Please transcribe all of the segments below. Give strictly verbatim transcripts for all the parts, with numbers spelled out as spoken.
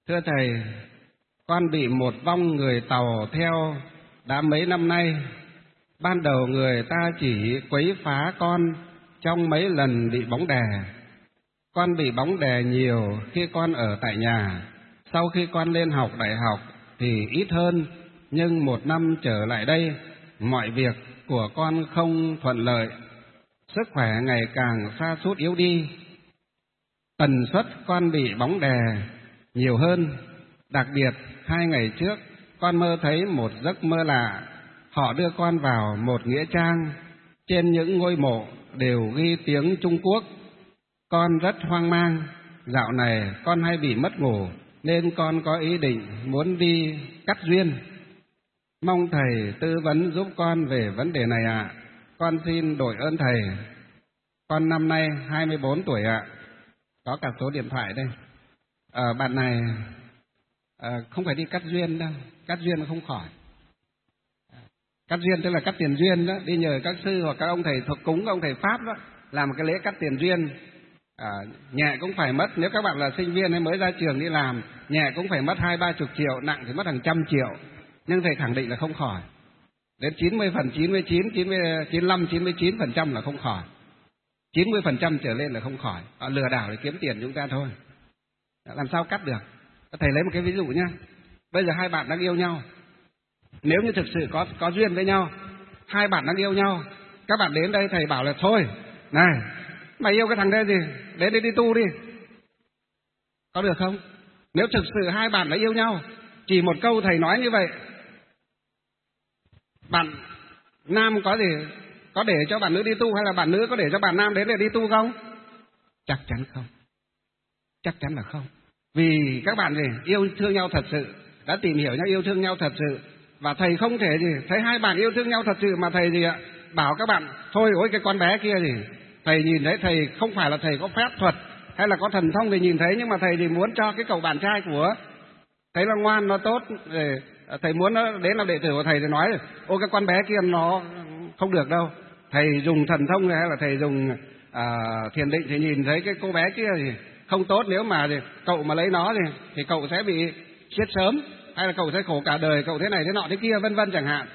Thưa Thầy, con bị một vong người Tàu theo đã mấy năm nay. Ban đầu người ta chỉ quấy phá con trong mấy lần bị bóng đè. Con bị bóng đè nhiều khi con ở tại nhà. Sau khi con lên học đại học thì ít hơn, nhưng một năm trở lại đây, mọi việc của con không thuận lợi. Sức khỏe ngày càng sa sút yếu đi. Tần suất con bị bóng đè nhiều hơn. Đặc biệt, hai ngày trước, con mơ thấy một giấc mơ lạ. Họ đưa con vào một nghĩa trang. Trên những ngôi mộ đều ghi tiếng Trung Quốc. Con rất hoang mang. Dạo này con hay bị mất ngủ, nên con có ý định muốn đi cắt duyên. Mong Thầy tư vấn giúp con về vấn đề này ạ. Con xin đội ơn Thầy. Con năm nay hai mươi bốn tuổi ạ. Có cả số điện thoại đây. À, bạn này à, không phải đi cắt duyên đâu. Cắt duyên không khỏi. Cắt duyên tức là cắt tiền duyên đó. Đi nhờ các sư hoặc các ông thầy thuộc cúng, các ông thầy Pháp đó, làm một cái lễ cắt tiền duyên. À, nhẹ cũng phải mất, nếu các bạn là sinh viên hay mới ra trường đi làm, nhẹ cũng phải mất hai ba chục triệu, nặng thì mất hàng trăm triệu. Nhưng Thầy khẳng định là không khỏi. Đến chín mươi phần, chín mươi chín, chín mươi, chín mươi lăm, chín mươi chín phần trăm là không khỏi. chín mươi phần trăm trở lên là không khỏi. Họ lừa đảo để kiếm tiền chúng ta thôi. Làm sao cắt được? Thầy lấy một cái ví dụ nhé. Bây giờ hai bạn đang yêu nhau. Nếu như thực sự có có duyên với nhau, hai bạn đang yêu nhau, các bạn đến đây Thầy bảo là thôi, này, mày yêu cái thằng đây gì, đến đây đi tu đi. Có được không? Nếu thực sự hai bạn đã yêu nhau, chỉ một câu Thầy nói như vậy, bạn nam có gì có để cho bạn nữ đi tu, hay là bạn nữ có để cho bạn nam đến để đi tu không? Chắc chắn không. Chắc chắn là không. Vì các bạn gì yêu thương nhau thật sự, đã tìm hiểu nhau, yêu thương nhau thật sự. Và Thầy không thể gì thấy hai bạn yêu thương nhau thật sự mà Thầy gì ạ bảo các bạn thôi, ôi cái con bé kia gì. Thầy nhìn thấy, Thầy không phải là Thầy có phép thuật hay là có thần thông để nhìn thấy, nhưng mà Thầy thì muốn cho cái cậu bạn trai của Thầy là ngoan, nó tốt, để Thầy muốn nó đến làm đệ tử của Thầy thì nói ô cái con bé kia nó không được đâu. Thầy dùng thần thông hay là Thầy dùng à, thiền định thì nhìn thấy cái cô bé kia thì không tốt. Nếu mà thì cậu mà lấy nó thì, thì cậu sẽ bị chết sớm, hay là cậu sẽ khổ cả đời, cậu thế này thế nọ thế kia vân vân chẳng hạn.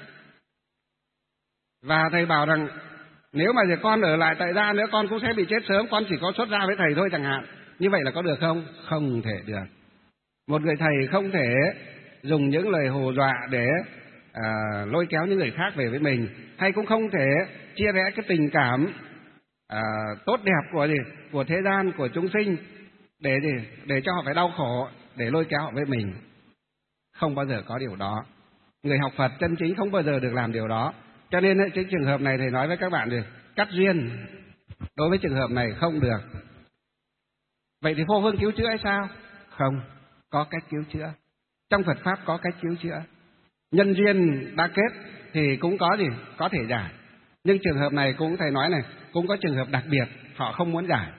Và Thầy bảo rằng nếu mà con ở lại tại gia nữa, con cũng sẽ bị chết sớm, con chỉ có xuất gia với Thầy thôi chẳng hạn. Như vậy là có được không? Không thể được. Một người thầy không thể dùng những lời hù dọa để à, lôi kéo những người khác về với mình, hay cũng không thể chia rẽ cái tình cảm à, tốt đẹp của gì của thế gian, của chúng sinh để gì để cho họ phải đau khổ, để lôi kéo họ với mình. Không bao giờ có điều đó. Người học Phật chân chính không bao giờ được làm điều đó. Cho nên cái trường hợp này Thầy nói với các bạn thì cắt duyên đối với trường hợp này không được. Vậy thì vô phương cứu chữa hay sao? Không, có cách cứu chữa. Trong Phật Pháp có cách cứu chữa. Nhân duyên đã kết thì cũng có gì? Có thể giải. Nhưng trường hợp này cũng Thầy nói này, cũng có trường hợp đặc biệt, họ không muốn giải.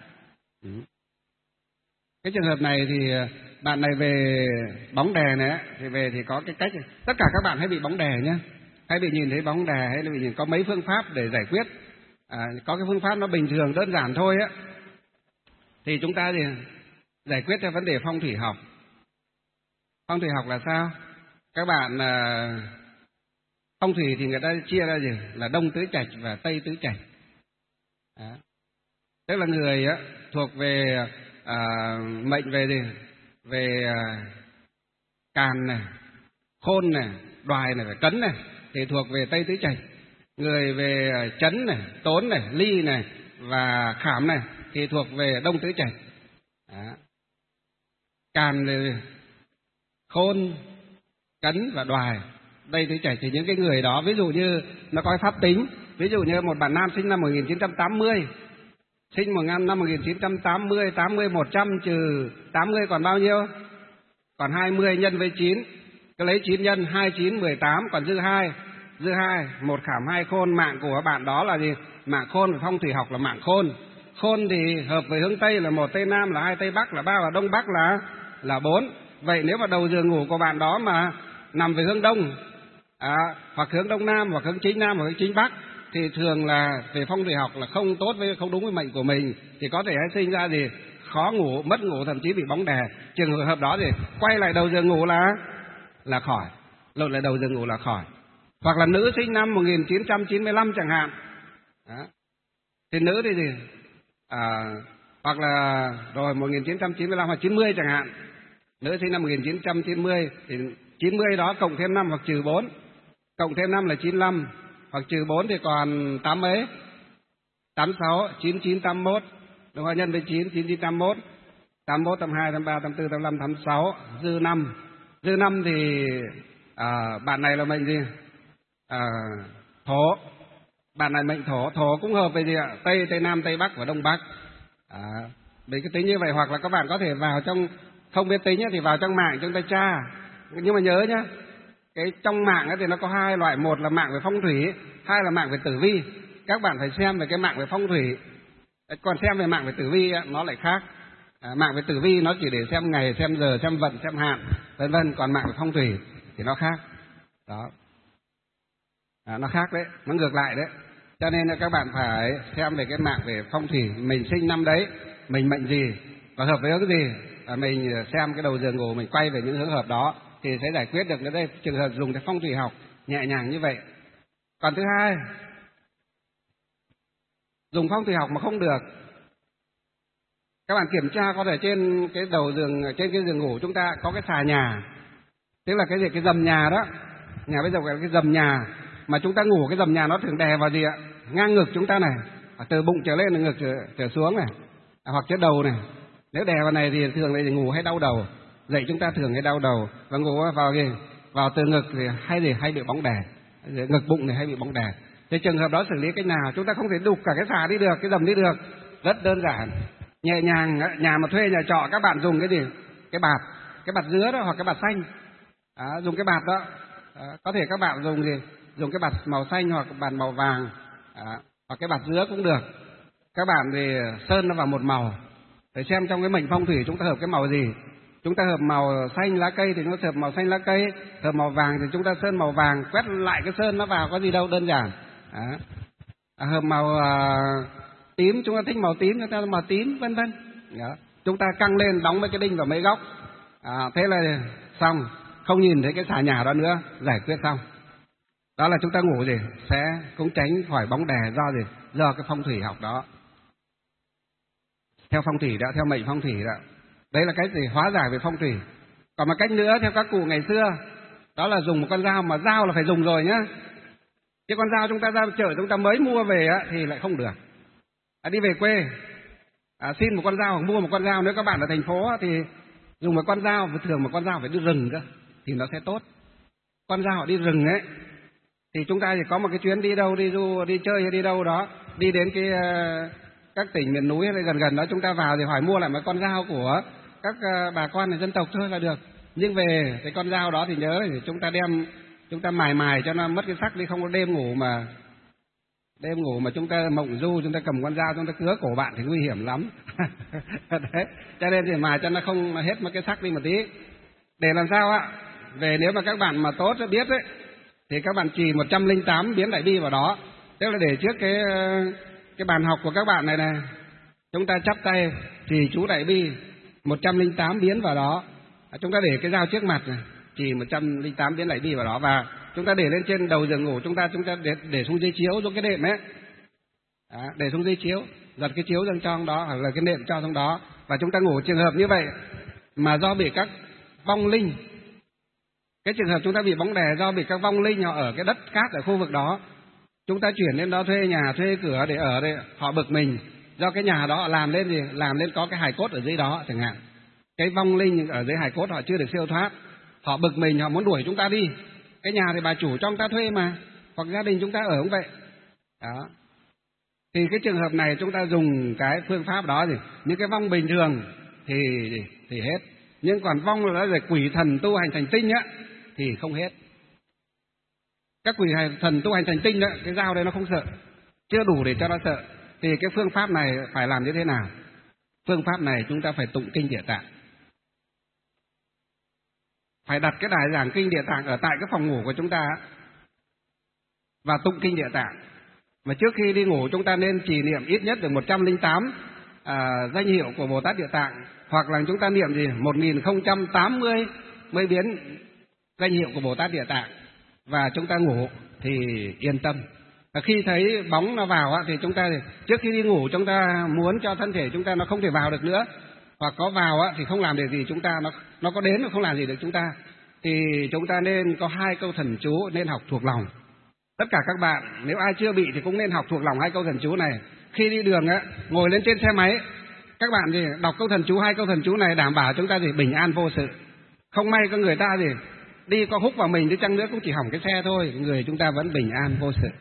Cái trường hợp này thì bạn này về bóng đè này, thì về thì có cái cách. Tất cả các bạn hãy bị bóng đè nhé. Hay bị nhìn thấy bóng đè, hay là bị nhìn có mấy phương pháp để giải quyết. À, có cái phương pháp nó bình thường đơn giản thôi á, thì chúng ta thì giải quyết theo vấn đề phong thủy học. Phong thủy học là sao? Các bạn à, phong thủy thì người ta chia ra gì? Là Đông tứ trạch và Tây tứ trạch. Đó. Tức là người á, thuộc về à, mệnh về gì? Về à, Càn này, Khôn này, Đoài này, Cấn này thì thuộc về Tây tứ trạch. Người về Chấn này, Tốn này, Ly này và Khảm này thì thuộc về Đông tứ trạch. Đó. Càn này, Khôn, Cấn và Đoài, Tây tứ trạch. Thì những cái người đó, ví dụ như nó có pháp tính, ví dụ như một bạn nam sinh năm một nghìn chín trăm tám mươi, sinh một năm một nghìn chín trăm tám mươi, tám mươi, một trăm trừ tám mươi còn bao nhiêu? Còn hai mươi nhân với chín, cứ lấy chín nhân hai mươi chín, mười tám, còn dư hai. Dư hai, một khảm hai khôn. Mạng của bạn đó là gì? Mạng khôn, phong thủy học là mạng khôn. Khôn thì hợp với hướng Tây là một, Tây Nam là hai, Tây Bắc là ba và Đông Bắc là là bốn. Vậy nếu mà đầu giường ngủ của bạn đó mà nằm về hướng Đông, à, hoặc hướng Đông Nam, hoặc hướng chính Nam, hoặc hướng chính Bắc, thì thường là về phong thủy học là không tốt, với không đúng với mệnh của mình, thì có thể sinh ra gì khó ngủ, mất ngủ, thậm chí bị bóng đè. Trường hợp đó thì quay lại đầu giường ngủ là là khỏi, lộn lại đầu giường ngủ là khỏi. Hoặc là nữ sinh năm một nghìn chín trăm chín mươi lăm chẳng hạn, đó. Thì nữ thì gì? À, hoặc là rồi một nghìn chín trăm chín mươi lăm hoặc chín mươi chẳng hạn. Nữ sinh năm một nghìn chín trăm chín mươi thì chín mươi đó cộng thêm năm hoặc trừ bốn, cộng thêm năm là chín mươi lăm, hoặc trừ bốn thì còn tám mấy? tám mươi sáu, chín mươi chín, tám mươi mốt. Đúng không? Nhân với chín, chín mươi chín, tám mươi mốt. tám mươi mốt, tám mươi hai, tám mươi ba, tám mươi tư, tám mươi lăm, tám mươi sáu, dư năm. Dư năm thì à, bạn này là mệnh gì? À, thổ. Bạn này mệnh thổ, thổ cũng hợp với gì ạ? Tây, Tây Nam, Tây Bắc và Đông Bắc. À, vì cái tính như vậy, hoặc là các bạn có thể vào trong, không biết tính thì vào trong mạng chúng ta tra. Nhưng mà nhớ nhá, cái trong mạng thì nó có hai loại, một là mạng về phong thủy, hai là mạng về tử vi. Các bạn phải xem về cái mạng về phong thủy, còn xem về mạng về tử vi nó lại khác. À, mạng về tử vi nó chỉ để xem ngày, xem giờ, xem vận, xem hạn, vân vân. Còn mạng về phong thủy thì nó khác. Đó, à, nó khác đấy, nó ngược lại đấy. Cho nên là các bạn phải xem về cái mạng về phong thủy, mình sinh năm đấy, mình mệnh gì và hợp với hướng gì, và mình xem cái đầu giường ngủ mình quay về những hướng hợp đó thì sẽ giải quyết được. Cái đây trường hợp dùng cái phong thủy học nhẹ nhàng như vậy. Còn thứ hai, dùng phong thủy học mà không được, các bạn kiểm tra có thể trên cái đầu giường, trên cái giường ngủ chúng ta có cái xà nhà, tức là cái gì, cái dầm nhà đó. Nhà bây giờ gọi là cái dầm nhà, mà chúng ta ngủ cái dầm nhà nó thường đè vào gì ạ? Ngang ngực chúng ta này, từ bụng trở lên là ngực trở, trở xuống này, à, hoặc trên đầu này. Nếu đè vào này thì thường là ngủ hay đau đầu, dậy chúng ta thường hay đau đầu, và ngủ vào gì, vào từ ngực thì hay gì hay bị bóng đè, ngực bụng này hay bị bóng đè. Thì trường hợp đó xử lý cách nào? Chúng ta không thể đục cả cái xà đi được, cái dầm đi được, rất đơn giản, nhẹ nhàng. Nhà mà thuê nhà trọ các bạn dùng cái gì, cái bạt, cái bạt dứa đó hoặc cái bạt xanh, à, dùng cái bạt đó. À, có thể các bạn dùng gì, dùng cái bạt màu xanh hoặc bạt màu vàng, à, hoặc cái bạt dứa cũng được. Các bạn thì sơn nó vào một màu, để xem trong cái mệnh phong thủy chúng ta hợp cái màu gì. Chúng ta hợp màu xanh lá cây thì nó hợp màu xanh lá cây, hợp màu vàng thì chúng ta sơn màu vàng, quét lại cái sơn nó vào, có gì đâu, đơn giản. À, à, hợp màu à, tím, chúng ta thích màu tím chúng ta màu tím, vân vân. Chúng ta căng lên, đóng mấy cái đinh vào mấy góc, à, thế là xong, không nhìn thấy cái xà nhà đó nữa, giải quyết xong. Đó là chúng ta ngủ gì sẽ cũng tránh khỏi bóng đè do gì, do cái phong thủy học đó, theo phong thủy đó, theo mệnh phong thủy đó. Đấy là cách gì hóa giải về phong thủy. Còn một cách nữa theo các cụ ngày xưa, đó là dùng một con dao, mà dao là phải dùng rồi nhá. Chứ con dao chúng ta ra chợ chúng ta mới mua về á, thì lại không được. À, đi về quê à, xin một con dao hoặc mua một con dao, nếu các bạn ở thành phố thì dùng một con dao, thường một con dao phải đi rừng cơ thì nó sẽ tốt. Con dao đi rừng ấy thì chúng ta chỉ có một cái chuyến đi đâu, đi du, đi chơi hay đi đâu đó, đi đến cái uh, các tỉnh miền núi hay gần gần đó, chúng ta vào thì hỏi mua lại một con dao của các uh, bà con dân tộc thôi là được. Nhưng về cái con dao đó thì nhớ thì chúng ta đem, chúng ta mài mài cho nó mất cái sắc đi, không có đêm ngủ mà đêm ngủ mà chúng ta mộng du, chúng ta cầm con dao chúng ta cứa cổ bạn thì nguy hiểm lắm. Đấy, cho nên thì mài cho nó không hết mất cái sắc đi một tí. Để làm sao ạ? Về nếu mà các bạn mà tốt biết ấy, thì các bạn trì một trăm lẻ tám biến đại bi vào đó. Tức là để trước cái cái bàn học của các bạn này này, chúng ta chắp tay trì chú đại bi một trăm lẻ tám biến vào đó. Chúng ta để cái dao trước mặt này, trì một trăm lẻ tám biến đại bi vào đó, và chúng ta để lên trên đầu giường ngủ chúng ta, chúng ta để, để xuống dưới chiếu, xuống cái đệm ấy. Đó, để xuống dưới chiếu, giật cái chiếu ra trong đó, hoặc là cái nệm cho trong đó, và chúng ta ngủ. Trường hợp như vậy mà do bị các vong linh, cái trường hợp chúng ta bị bóng đè do bị các vong linh họ ở cái đất cát ở khu vực đó, chúng ta chuyển lên đó thuê nhà, thuê cửa để ở đây, họ bực mình do cái nhà đó họ làm lên gì, làm lên có cái hài cốt ở dưới đó chẳng hạn. Cái vong linh ở dưới hài cốt họ chưa được siêu thoát, họ bực mình, họ muốn đuổi chúng ta đi. Cái nhà thì bà chủ cho chúng ta thuê mà, hoặc gia đình chúng ta ở cũng vậy. Đó. Thì cái trường hợp này chúng ta dùng cái phương pháp đó gì, những cái vong bình thường thì thì hết, nhưng còn vong là về quỷ thần tu hành thành tinh á thì không hết. Các quỷ thần tu hành thành tinh đó, cái dao đây nó không sợ, chưa đủ để cho nó sợ. Thì cái phương pháp này phải làm như thế nào? Phương pháp này chúng ta phải tụng kinh Địa Tạng, phải đặt cái đài giảng kinh Địa Tạng ở tại cái phòng ngủ của chúng ta và tụng kinh Địa Tạng. Mà trước khi đi ngủ chúng ta nên trì niệm ít nhất được một trăm lẻ tám à, danh hiệu của Bồ Tát Địa Tạng, hoặc là chúng ta niệm gì một nghìn không trăm tám mươi mới biến danh hiệu của Bồ Tát Địa Tạng, và chúng ta ngủ thì yên tâm. Và khi thấy bóng nó vào thì chúng ta trước khi đi ngủ chúng ta muốn cho thân thể chúng ta nó không thể vào được nữa, hoặc có vào thì không làm được gì chúng ta, nó nó có đến mà không làm gì được chúng ta, thì chúng ta nên có hai câu thần chú nên học thuộc lòng. Tất cả các bạn nếu ai chưa bị thì cũng nên học thuộc lòng hai câu thần chú này. Khi đi đường á, ngồi lên trên xe máy, các bạn thì đọc câu thần chú, hai câu thần chú này đảm bảo chúng ta thì bình an vô sự. Không may có người ta gì đi có húc vào mình đi chăng nữa cũng chỉ hỏng cái xe thôi, người chúng ta vẫn bình an vô sự.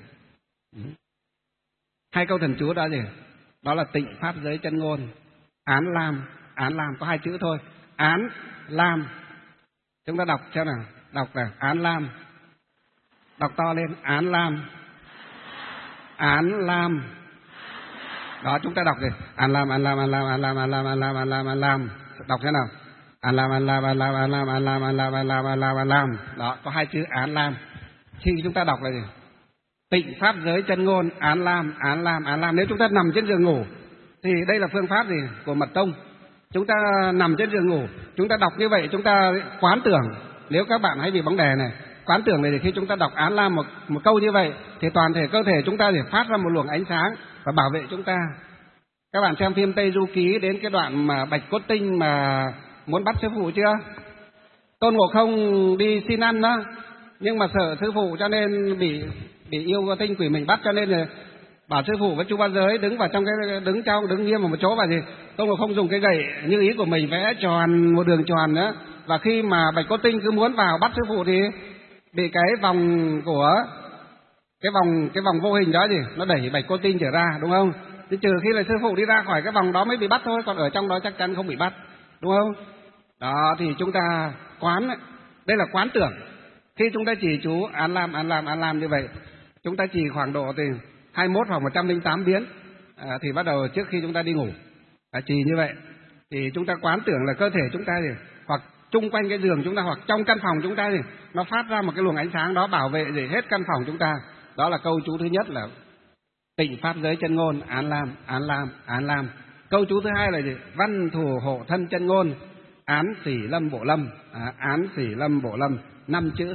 Hai câu thần chú đó gì? Đó là tịnh pháp giới chân ngôn. Án lam, án lam có hai chữ thôi. Án lam. Chúng ta đọc cho nào, đọc là án lam. Đọc to lên, án lam. Án lam. Đó, chúng ta đọc rồi. Án lam, án lam, án lam, án lam, án lam, án lam, án lam, án lam. Đọc thế nào? Án lam, án lam, án lam, án lam, án lam, án lam, án lam, án lam, án lam. Đó, có hai chữ án lam. Khi chúng ta đọc là gì? Tịnh pháp giới chân ngôn, án lam, án lam, án lam. Nếu chúng ta nằm trên giường ngủ thì đây là phương pháp gì? Của mật tông. Chúng ta nằm trên giường ngủ, chúng ta đọc như vậy, chúng ta quán tưởng. Nếu các bạn hay bị bóng đè này, quán tưởng này thì khi chúng ta đọc án lam một, một câu như vậy thì toàn thể cơ thể chúng ta sẽ phát ra một luồng ánh sáng và bảo vệ chúng ta. Các bạn xem phim Tây Du Ký đến cái đoạn mà Bạch Cốt Tinh mà muốn bắt sư phụ chưa? Tôn Ngộ Không đi xin ăn đó, nhưng mà sợ sư phụ cho nên bị bị yêu tinh quỷ mình bắt, cho nên là bảo sư phụ với chú ba giới đứng vào trong cái đứng trong đứng nghiêm vào một chỗ, và gì Tôn Ngộ Không dùng cái gậy như ý của mình vẽ tròn một đường tròn nữa, và khi mà Bạch Cốt Tinh cứ muốn vào bắt sư phụ thì bị cái vòng của cái vòng cái vòng vô hình đó gì nó đẩy Bạch Cốt Tinh trở ra, đúng không? Chứ trừ khi là sư phụ đi ra khỏi cái vòng đó mới bị bắt thôi, còn ở trong đó chắc chắn không bị bắt, đúng không? Đó thì chúng ta quán, đây là quán tưởng. Khi chúng ta chỉ chú án lam, án lam, án lam như vậy, chúng ta chỉ khoảng độ từ hai mươi mốt hoặc một trăm lẻ tám biến à, thì bắt đầu trước khi chúng ta đi ngủ à, chỉ như vậy thì chúng ta quán tưởng là cơ thể chúng ta thì hoặc chung quanh cái giường chúng ta hoặc trong căn phòng chúng ta thì nó phát ra một cái luồng ánh sáng đó bảo vệ để hết căn phòng chúng ta. Đó là câu chú thứ nhất là tịnh pháp giới chân ngôn, án lam, án lam, án lam. Câu chú thứ hai là gì? Văn thù hộ thân chân ngôn, án xỉ lâm bộ lâm, à, án xỉ lâm bộ lâm, năm chữ.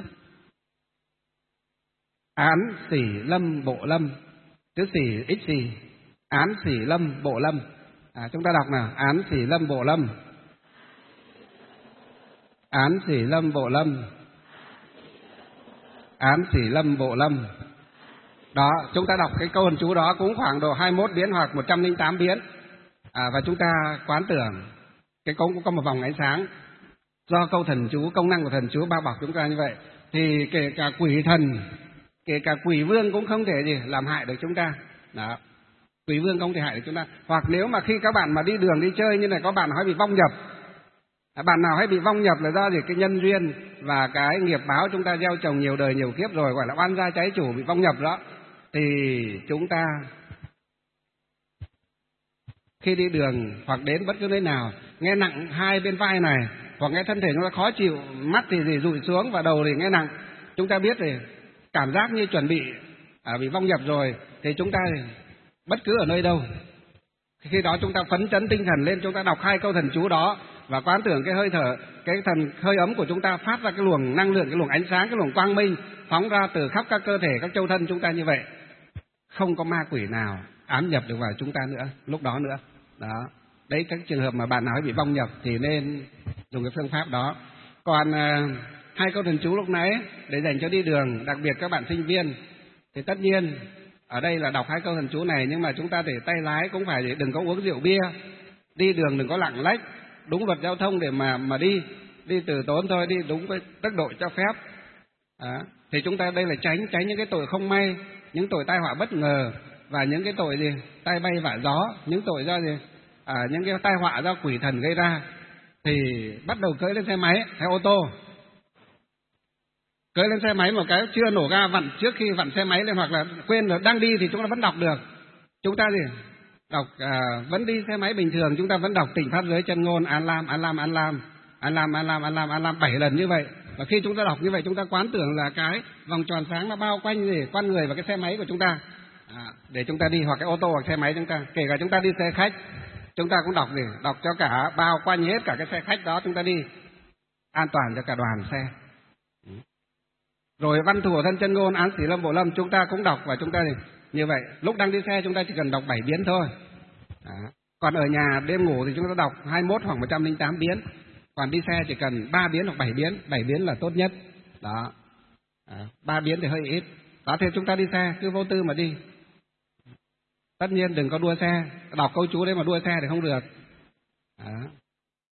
Án xỉ lâm bộ lâm, chữ xỉ ít xỉ, án xỉ lâm bộ lâm. À, chúng ta đọc nào, án xỉ lâm bộ lâm, án xỉ lâm bộ lâm, án xỉ lâm bộ lâm. Đó, chúng ta đọc cái câu thần chú đó cũng khoảng độ hai mươi mốt biến hoặc một trăm lẻ tám biến. À, và chúng ta quán tưởng cái cống cũng có một vòng ánh sáng. Do câu thần chú, công năng của thần chú bao bọc chúng ta như vậy, thì kể cả quỷ thần, kể cả quỷ vương cũng không thể gì làm hại được chúng ta. Đó, quỷ vương không thể hại được chúng ta. Hoặc nếu mà khi các bạn mà đi đường đi chơi như này, có bạn hay bị vong nhập, à, bạn nào hay bị vong nhập là do gì? Cái nhân duyên và cái nghiệp báo chúng ta gieo trồng nhiều đời nhiều kiếp rồi, gọi là oan gia trái chủ, bị vong nhập đó. Thì chúng ta khi đi đường hoặc đến bất cứ nơi nào nghe nặng hai bên vai này, hoặc nghe thân thể chúng ta khó chịu, mắt thì gì rụi xuống và đầu thì nghe nặng, chúng ta biết thì cảm giác như chuẩn bị à, bị vong nhập rồi, thì chúng ta thì bất cứ ở nơi đâu, khi đó chúng ta phấn chấn tinh thần lên, chúng ta đọc hai câu thần chú đó và quán tưởng cái hơi thở, cái thần hơi ấm của chúng ta phát ra cái luồng năng lượng, cái luồng ánh sáng, cái luồng quang minh phóng ra từ khắp các cơ thể, các châu thân chúng ta như vậy, không có ma quỷ nào ám nhập được vào chúng ta nữa, lúc đó nữa. Đó, đấy các trường hợp mà bạn nào bị vong nhập thì nên dùng cái phương pháp đó. Còn à, hai câu thần chú lúc nãy để dành cho đi đường, đặc biệt các bạn sinh viên, thì tất nhiên ở đây là đọc hai câu thần chú này, nhưng mà chúng ta để tay lái cũng phải đừng có uống rượu bia, đi đường đừng có lạng lách, đúng luật giao thông để mà mà đi, đi từ tốn thôi, đi đúng với tốc độ cho phép. Đó, thì chúng ta đây là tránh tránh những cái tội không may, những tội tai họa bất ngờ, và những cái tội gì tai bay vạ gió, những tội do gì à, những cái tai họa do quỷ thần gây ra. Thì bắt đầu cưỡi lên xe máy hay ô tô, cưỡi lên xe máy một cái chưa nổ ga vặn, trước khi vặn xe máy lên hoặc là quên rồi đang đi thì chúng ta vẫn đọc được. Chúng ta gì đọc à, vẫn đi xe máy bình thường, chúng ta vẫn đọc tịnh pháp giới chân ngôn, an lam, an lam, an lam, an lam, an lam, an lam, an lam bảy lần như vậy. Và khi chúng ta đọc như vậy, chúng ta quán tưởng là cái vòng tròn sáng nó bao quanh gì con người và cái xe máy của chúng ta, à, để chúng ta đi, hoặc cái ô tô hoặc xe máy chúng ta, kể cả chúng ta đi xe khách, chúng ta cũng đọc gì, đọc cho cả bao quanh hết cả cái xe khách đó chúng ta đi, an toàn cho cả đoàn xe. Rồi văn thủ thân chân ngôn án sĩ lâm bộ lâm chúng ta cũng đọc, và chúng ta thì như vậy lúc đang đi xe chúng ta chỉ cần đọc bảy biến thôi. Đó. Còn ở nhà đêm ngủ thì chúng ta đọc hai mươi mốt hoặc một trăm lẻ tám biến, còn đi xe chỉ cần ba biến hoặc bảy biến, bảy biến là tốt nhất. Đó. ba biến thì hơi ít. Đó, thì chúng ta đi xe cứ vô tư mà đi. Tất nhiên đừng có đua xe, đọc câu chú đấy mà đua xe thì không được. Đó.